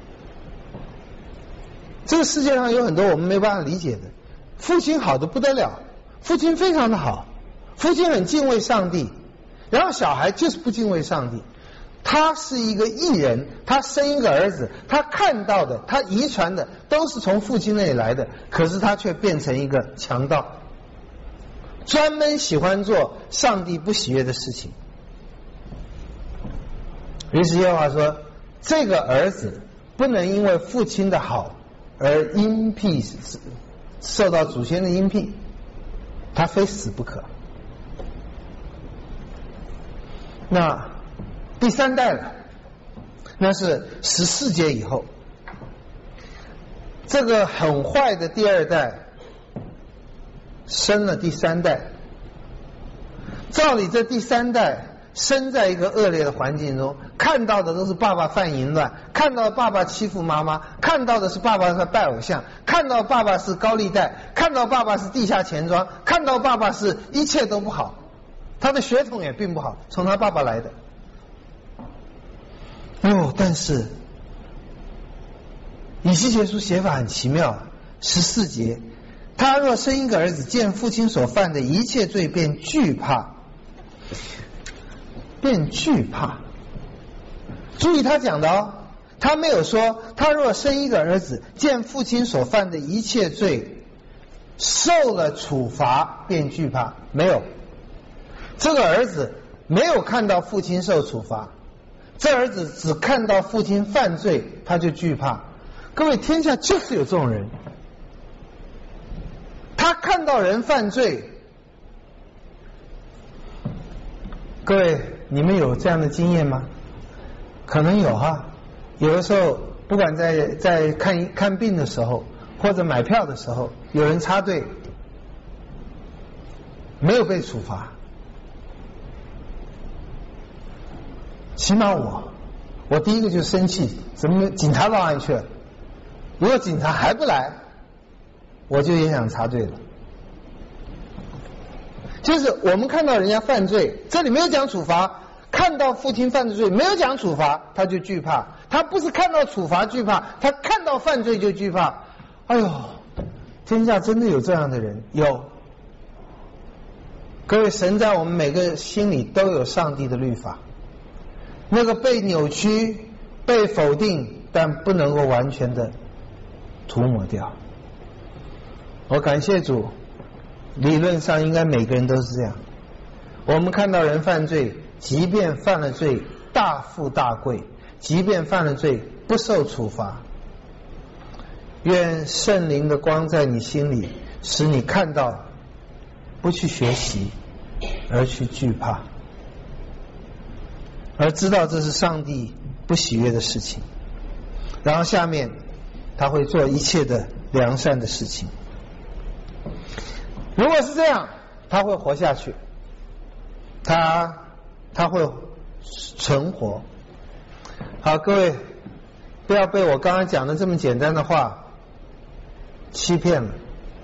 这个世界上有很多我们没办法理解的，父亲好的不得了，父亲非常的好，父亲很敬畏上帝，然后小孩就是不敬畏上帝。他是一个义人，他生一个儿子，他看到的，他遗传的都是从父亲那里来的，可是他却变成一个强盗，专门喜欢做上帝不喜悦的事情。于是耶和华说，这个儿子不能因为父亲的好而荫庇，受到祖先的荫庇，他非死不可。那第3代了，那是14节以后，这个很坏的第2代生了第3代。照理这第3代生在一个恶劣的环境中，看到的都是爸爸犯淫乱，看到爸爸欺负妈妈，看到的是爸爸在拜偶像，看到爸爸是高利贷，看到爸爸是地下钱庄，看到爸爸是一切都不好，他的血统也并不好，从他爸爸来的。但是以西结书写法很奇妙，14节，他若生一个儿子，见父亲所犯的一切罪，便惧怕。注意他讲的他没有说他若生一个儿子，见父亲所犯的一切罪，受了处罚便惧怕，没有。这个儿子没有看到父亲受处罚，这儿子只看到父亲犯罪他就惧怕。各位，天下就是有这种人，他看到人犯罪。各位，你们有这样的经验吗？可能有有的时候不管在看病的时候， 或者买票的时候有人插队，没有被处罚，起码我第一个就生气，怎么警察到哪里去了？如果警察还不来，我就也想插队了。就是我们看到人家犯罪，这里没有讲处罚，看到父亲犯的罪没有讲处罚，他就惧怕。他不是看到处罚惧怕，他看到犯罪就惧怕。哎呦，天下真的有这样的人，有。各位，神在我们每个心里都有上帝的律法，那个被扭曲、被否定，但不能够完全的涂抹掉。我感谢主，理论上应该每个人都是这样。我们看到人犯罪，即便犯了罪大富大贵，即便犯了罪不受处罚，愿圣灵的光在你心里，使你看到不去学习，而去惧怕，而知道这是上帝不喜悦的事情。然后下面他会做一切的良善的事情。如果是这样，他会活下去，他会存活。好，各位不要被我刚刚讲的这么简单的话欺骗了。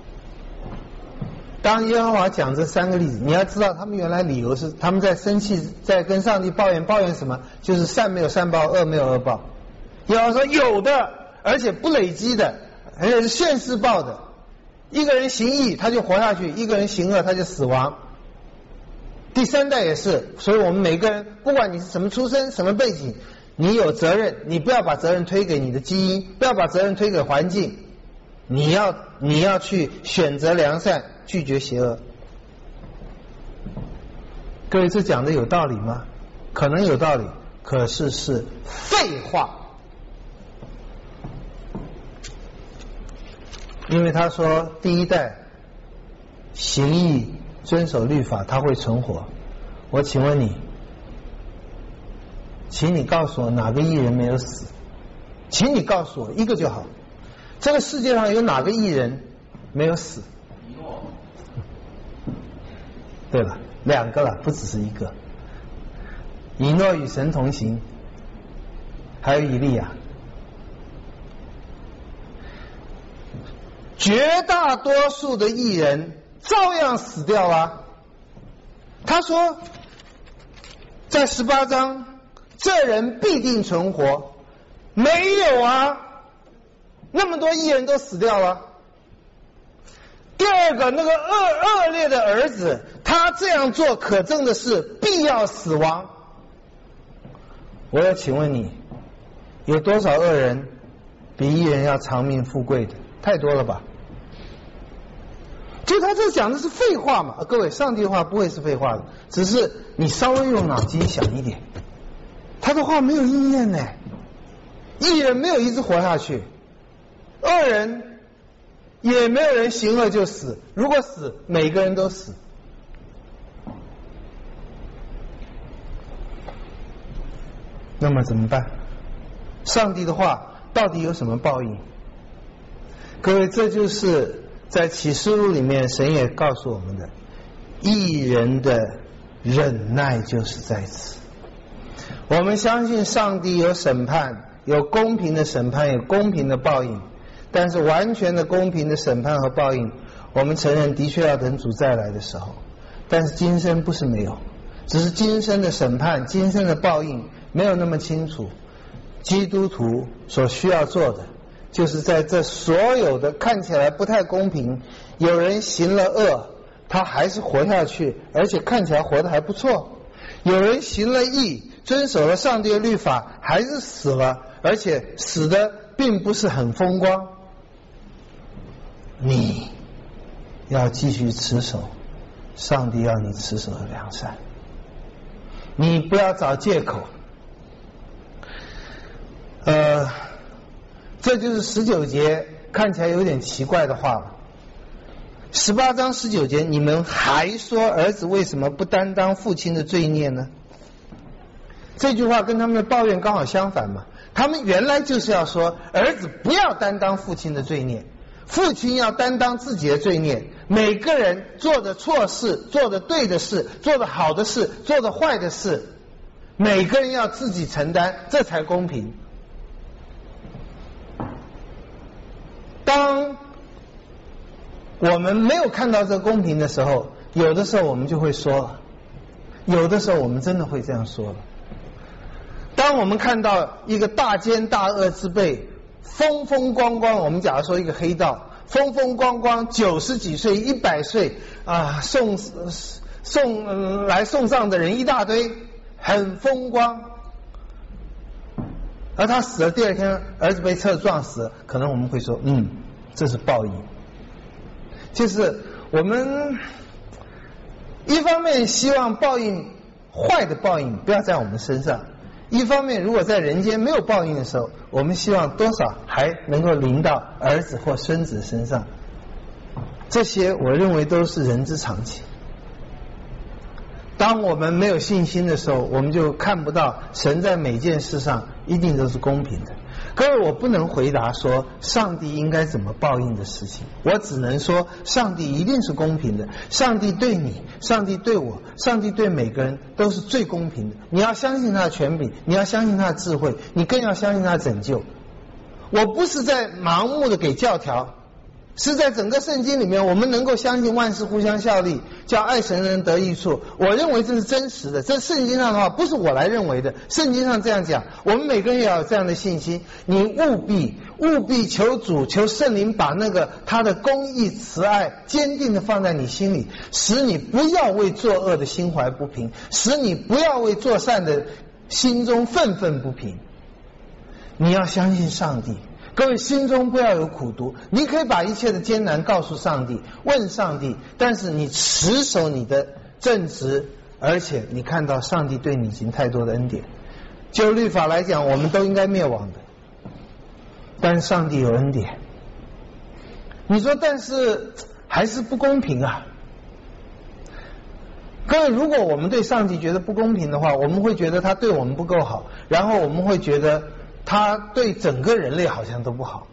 当耶和华讲这三个例子，你要知道他们原来理由是他们在生气，在跟上帝抱怨什么？就是善没有善报，恶没有恶报。耶和华说有的，而且不累积的，而且是现世报的。一个人行义他就活下去，一个人行恶他就死亡。第三代也是，所以我们每个人不管你是什么出身什么背景，你有责任，你不要把责任推给你的基因，不要把责任推给环境，你要去选择良善，拒绝邪恶。各位，这讲的有道理吗？可能有道理，可是是废话。因为他说第一代行义遵守律法他会存活。我请问你，请你告诉我哪个义人没有死？请你告诉我一个就好。这个世界上有哪个义人没有死？对了，两个了，不只是一个。以诺与神同行，还有以利亚。绝大多数的义人照样死掉啊。他说在18章，这人必定存活。没有啊，那么多义人都死掉了。第二个，那个恶劣的儿子，他这样做可憎的事，必要死亡。我要请问你，有多少恶人比义人要长命富贵的？太多了吧。就他这讲的是废话嘛。各位，上帝的话不会是废话的，只是你稍微用脑筋想一点，他的话没有应验呢。义人没有一直活下去，恶人也没有人行恶就死，如果死，每个人都死。那么怎么办？上帝的话到底有什么报应？各位，这就是在启示录里面神也告诉我们的，义人的忍耐就是在此。我们相信上帝有审判，有公平的审判，有公平的报应，但是完全的公平的审判和报应，我们承认的确要等主再来的时候。但是今生不是没有，只是今生的审判，今生的报应没有那么清楚。基督徒所需要做的，就是在这所有的看起来不太公平，有人行了恶，他还是活下去，而且看起来活得还不错；有人行了义，遵守了上帝的律法，还是死了，而且死的并不是很风光。你要继续持守上帝要你持守的良善，你不要找借口。这就是19节看起来有点奇怪的话了。18章19节，你们还说儿子为什么不担当父亲的罪孽呢？这句话跟他们的抱怨刚好相反嘛。他们原来就是要说儿子不要担当父亲的罪孽， 父亲要担当自己的罪孽，每个人做的错事、做的对的事、做的好的事、做的坏的事，每个人要自己承担，这才公平。当我们没有看到这公平的时候，有的时候我们就会说了，有的时候我们真的会这样说了。当我们看到一个大奸大恶之辈风风光光，我们假如说一个黑道风风光光90几岁100岁啊，送葬的人一大堆，很风光，而他死了第二天儿子被车撞死了，可能我们会说这是报应。就是我们一方面希望报应，坏的报应不要在我们身上，一方面如果在人间没有报应的时候，我们希望多少还能够临到儿子或孙子身上。这些我认为都是人之常情。当我们没有信心的时候，我们就看不到神在每件事上一定都是公平的。各位，我不能回答说上帝应该怎么报应的事情，我只能说上帝一定是公平的。上帝对你，上帝对我，上帝对每个人都是最公平的。你要相信他的权柄，你要相信他的智慧，你更要相信他的拯救。我不是在盲目的给教条，是在整个圣经里面，我们能够相信万事互相效力，叫爱神的人得益处。我认为这是真实的，这圣经上的话不是我来认为的，圣经上这样讲，我们每个人也要有这样的信心。你务必求主，求圣灵把那个他的公义慈爱坚定的放在你心里，使你不要为作恶的心怀不平，使你不要为做善的心中愤愤不平。你要相信上帝，各位心中不要有苦毒，你可以把一切的艰难告诉上帝，问上帝，但是你持守你的正直，而且你看到上帝对你已经太多的恩典。就律法来讲，我们都应该灭亡的，但是上帝有恩典。你说但是还是不公平啊。各位，如果我们对上帝觉得不公平的话，我们会觉得他对我们不够好，然后我们会觉得他对整个人类好像都不好。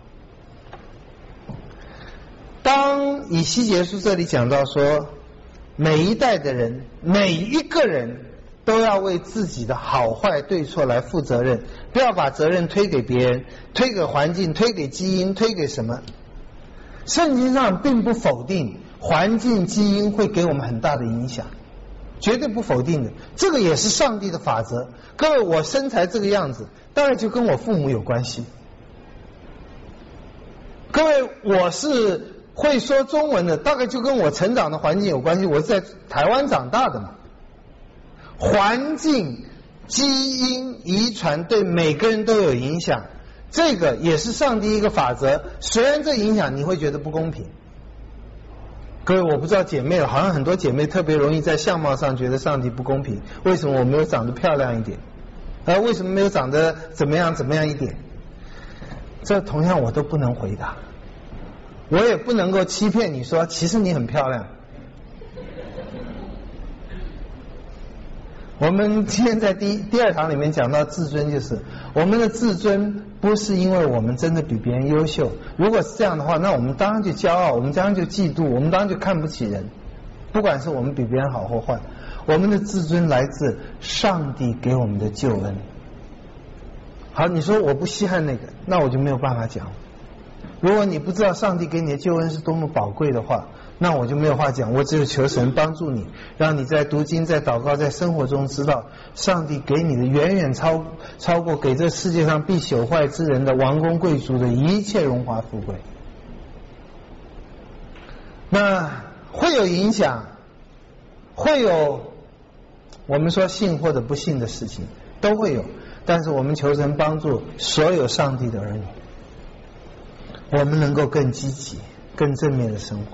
当以西结书这里讲到说，每一代的人，每一个人都要为自己的好坏对错来负责任，不要把责任推给别人，推给环境，推给基因，推给什么。圣经上并不否定环境基因会给我们很大的影响，绝对不否定的，这个也是上帝的法则。各位，我身材这个样子大概就跟我父母有关系。各位，我是会说中文的，大概就跟我成长的环境有关系，我是在台湾长大的嘛。环境基因遗传对每个人都有影响，这个也是上帝一个法则，虽然这影响你会觉得不公平。各位，我不知道姐妹，好像很多姐妹特别容易在相貌上觉得上帝不公平，为什么我没有长得漂亮一点，为什么没有长得怎么样一点，这同样我都不能回答。我也不能够欺骗你说其实你很漂亮。我们今天在第二堂里面讲到自尊，就是我们的自尊不是因为我们真的比别人优秀，如果是这样的话，那我们当然就骄傲，我们当然就嫉妒，我们当然就看不起人，不管是我们比别人好或坏。我们的自尊来自上帝给我们的救恩。好，你说我不稀罕那个，那我就没有办法讲。如果你不知道上帝给你的救恩是多么宝贵的话，那我就没有话讲，我只有求神帮助你，让你在读经、在祷告、在生活中知道上帝给你的远远超过给这世界上必朽坏之人的王公贵族的一切荣华富贵。那会有影响，会有我们说信或者不信的事情都会有，但是我们求神帮助所有上帝的儿女，我们能够更积极、更正面的生活。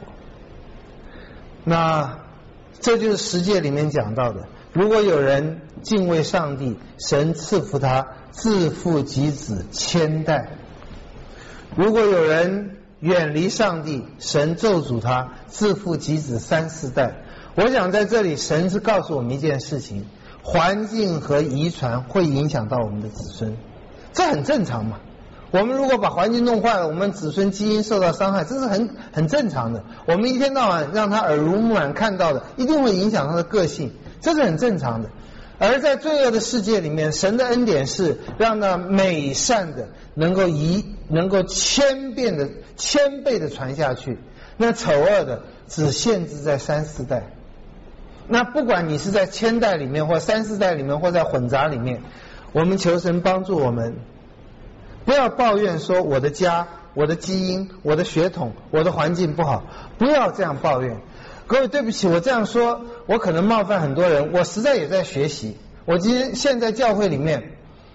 那这就是十诫里面讲到的，如果有人敬畏上帝，神赐福他自父及子千代；如果有人远离上帝，神咒诅他自父及子3、4代。我想在这里神是告诉我们一件事情，环境和遗传会影响到我们的子孙，这很正常嘛。 我们如果把环境弄坏了，我们子孙基因受到伤害，这是很正常的。我们一天到晚让他耳濡目染看到的，一定会影响他的个性，这是很正常的。而在罪恶的世界里面，神的恩典是让那美善的能够千倍的传下去，那丑恶的只限制在3、4代。那不管你是在1000代里面，或3、4代里面，或在混杂里面，我们求神帮助我们，不要抱怨说我的家、我的基因、我的血统、我的环境不好，不要这样抱怨。各位对不起，我这样说我可能冒犯很多人，我实在也在学习。我现在教会里面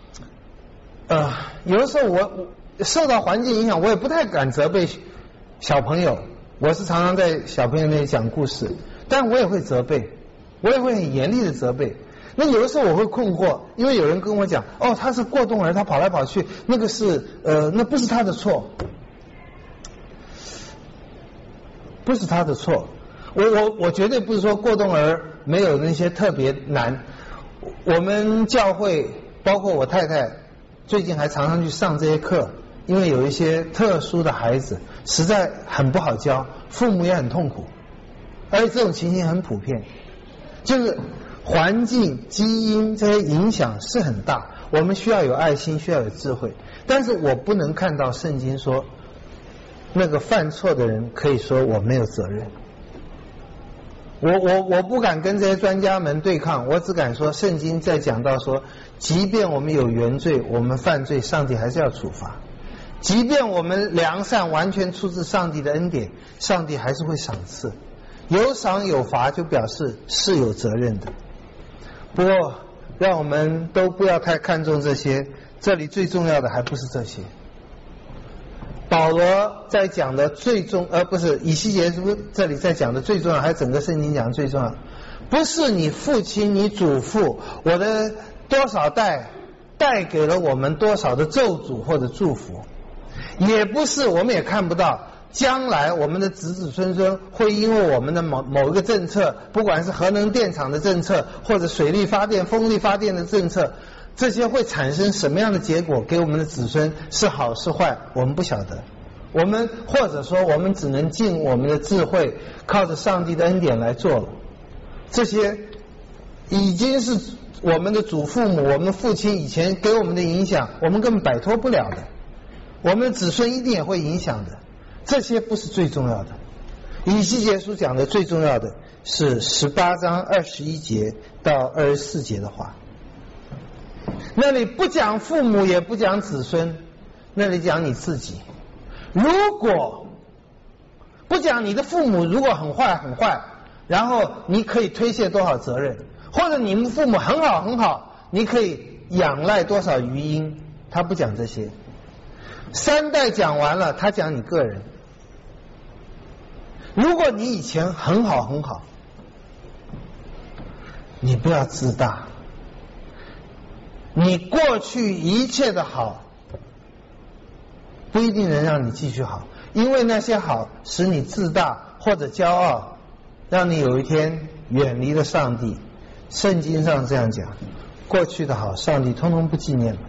有的时候我受到环境影响，我也不太敢责备小朋友，我是常常在小朋友那里讲故事，但我也会责备，我也会很严厉的责备。那有的时候我会困惑，因为有人跟我讲，他是过动儿，他跑来跑去，那个是那不是他的错，不是他的错。我绝对不是说过动儿没有那些特别难。我们教会包括我太太最近还常常去上这些课，因为有一些特殊的孩子实在很不好教，父母也很痛苦，而且这种情形很普遍，就是环境基因这些影响是很大，我们需要有爱心，需要有智慧。但是我不能看到圣经说那个犯错的人可以说我没有责任。我不敢跟这些专家们对抗，我只敢说圣经在讲到说，即便我们有原罪，我们犯罪，上帝还是要处罚；即便我们良善完全出自上帝的恩典，上帝还是会赏赐。有赏有罚就表示是有责任的。不过让我们都不要太看重这些，这里最重要的还不是这些。保罗在讲的不是以西结书这里在讲的最重要，还是整个圣经讲的最重要，不是你父亲你祖父我的多少代带给了我们多少的咒诅或者祝福，也不是我们也看不到将来我们的子子孙孙会因为我们的某一个政策，不管是核能电厂的政策或者水力发电风力发电的政策，这些会产生什么样的结果给我们的子孙，是好是坏我们不晓得。我们或者说我们只能尽我们的智慧，靠着上帝的恩典来做了。这些已经是我们的祖父母我们的父亲以前给我们的影响，我们根本摆脱不了的，我们的子孙一定也会影响的。这些不是最重要的。以西结书讲的最重要的是18章21节到24节的话，那里不讲父母也不讲子孙，那里讲你自己。如果不讲你的父母如果很坏，然后你可以推卸多少责任，或者你们父母很好，你可以仰赖多少余荫，他不讲这些。3代讲完了，他讲你个人。如果你以前很好，你不要自大，你过去一切的好不一定能让你继续好，因为那些好使你自大或者骄傲，让你有一天远离了上帝。圣经上这样讲，过去的好上帝通通不纪念了。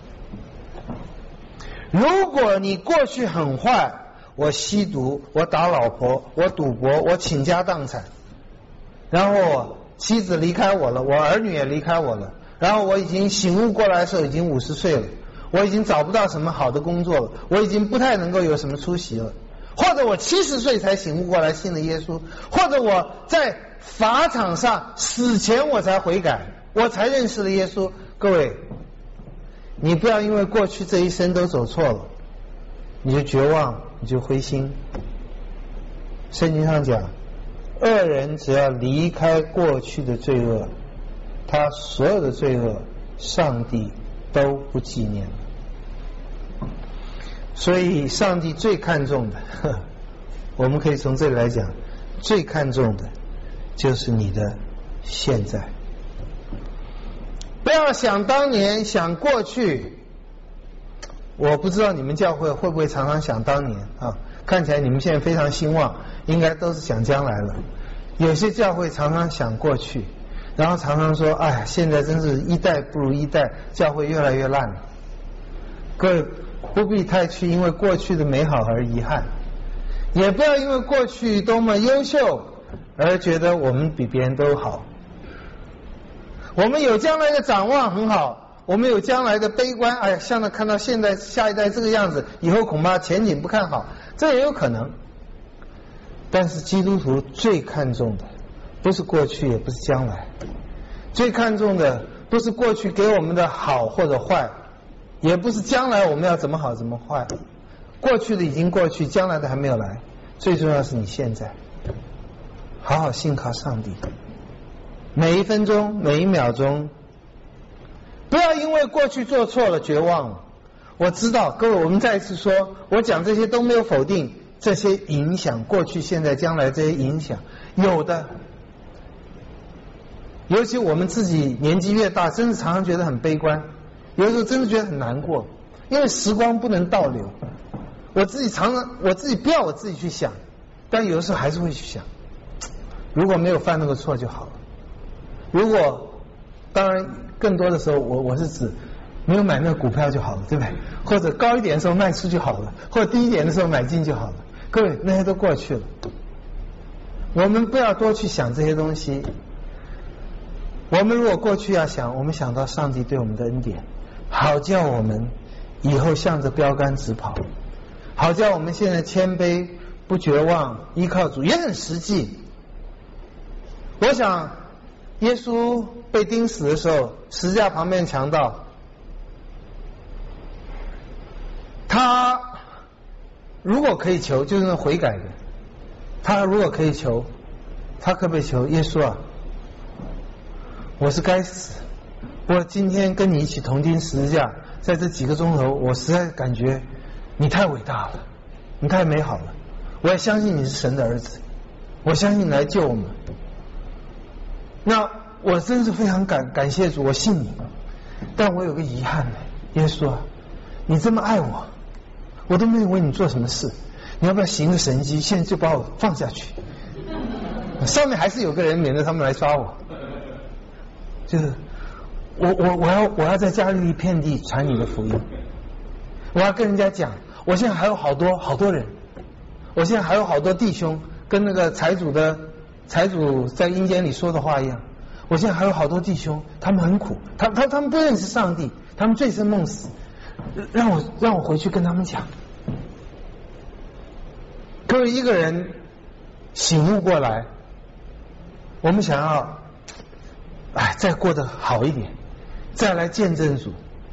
如果你过去很坏，我吸毒，我打老婆，我赌博，我倾家荡产，然后我妻子离开我了，我儿女也离开我了，然后我已经醒悟过来的时候已经50岁了，我已经找不到什么好的工作了，我已经不太能够有什么出息了，或者我70岁才醒悟过来信了耶稣，或者我在法场上死前我才悔改，我才认识了耶稣。各位，你不要因为过去这一生都走错了你就绝望，你就灰心。圣经上讲，恶人只要离开过去的罪恶，他所有的罪恶上帝都不纪念了。所以上帝最看重的，我们可以从这里来讲，最看重的就是你的现在。不要想当年，想过去。我不知道你们教会会不会常常想当年啊？看起来你们现在非常兴旺，应该都是想将来了。有些教会常常想过去，然后常常说，哎，现在真是一代不如一代，教会越来越烂了。各位， 不必太去因为过去的美好而遗憾，也不要因为过去多么优秀而觉得我们比别人都好。我们有将来的展望很好，我们有将来的悲观，哎呀，像看到现在下一代这个样子，以后恐怕前景不看好，这也有可能。但是基督徒最看重的不是过去，也不是将来，最看重的不是过去给我们的好或者坏，也不是将来我们要怎么好怎么坏。过去的已经过去，将来的还没有来，最重要是你现在好好信靠上帝，每一分钟每一秒钟，不要因为过去做错了绝望了。我知道各位，我们再一次说，我讲这些都没有否定这些影响，过去现在将来这些影响有的，尤其我们自己年纪越大，真的常常觉得很悲观，有的时候真的觉得很难过，因为时光不能倒流。我自己不要我自己去想，但有的时候还是会去想，如果没有犯那个错就好了。如果当然更多的时候我是指没有买那个股票就好了，对不对？或者高一点的时候卖出就好了，或者低一点的时候买进就好了。各位，那些都过去了，我们不要多去想这些东西。我们如果过去要想，我们想到上帝对我们的恩典，好叫我们以后向着标杆直跑，好叫我们现在谦卑不绝望，依靠主，也很实际。我想耶稣被钉死的时候，十字架旁边强盗，他如果可以求，就是那悔改的，他如果可以求，他可不可以求耶稣啊，我是该死，我今天跟你一起同钉十字架，在这几个钟头，我实在感觉你太伟大了，你太美好了，我也相信你是神的儿子，我相信你来救我们。那我真是非常感谢主，我信你，但我有个遗憾，耶稣啊，你这么爱我，我都没有为你做什么事，你要不要行个神迹，现在就把我放下去，上面还是有个人，免得他们来抓我。就是我要在加利利遍地传你的福音，我要跟人家讲，我现在还有好多人，我现在还有好多弟兄，跟那个财主在阴间里说的话一样，我现在还有好多弟兄，他们很苦，他们不认识上帝，他们醉生梦死，让我回去跟他们讲。各位，一个人醒悟过来，我们想要再过得好一点，再来见证主。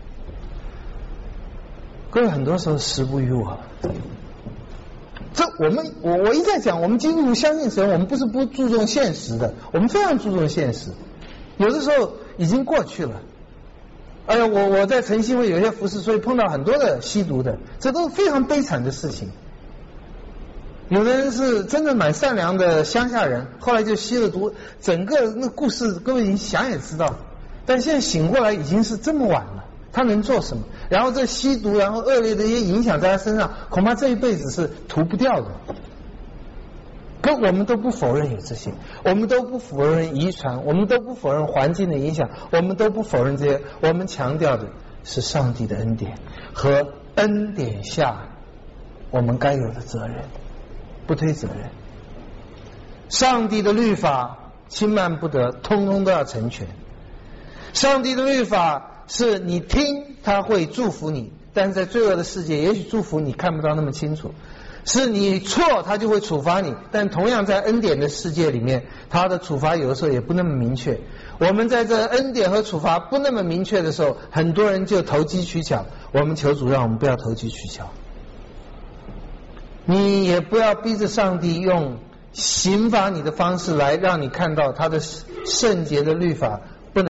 各位，很多时候时不与我，这我一再讲，我们基督徒相信神，我们不是不注重现实的，我们非常注重现实。有的时候已经过去了，哎呀，我在晨曦会有些服侍，所以碰到很多的吸毒的，这都是非常悲惨的事情。有的人是真的蛮善良的乡下人，后来就吸了毒，整个那故事各位你想也知道。但现在醒过来已经是这么晚了，他能做什么？然后这吸毒，然后恶劣的一些影响在他身上，恐怕这一辈子是涂不掉的。可我们都不否认有这些，我们都不否认遗传，我们都不否认环境的影响，我们都不否认这些，我们强调的是上帝的恩典和恩典下我们该有的责任，不推责任。上帝的律法轻慢不得，通通都要成全。上帝的律法是你听他会祝福你，但是在罪恶的世界也许祝福你看不到那么清楚，是你错他就会处罚你，但同样在恩典的世界里面，他的处罚有的时候也不那么明确。我们在这恩典和处罚不那么明确的时候，很多人就投机取巧，我们求主让我们不要投机取巧。你也不要逼着上帝用刑罚你的方式来让你看到他的圣洁的律法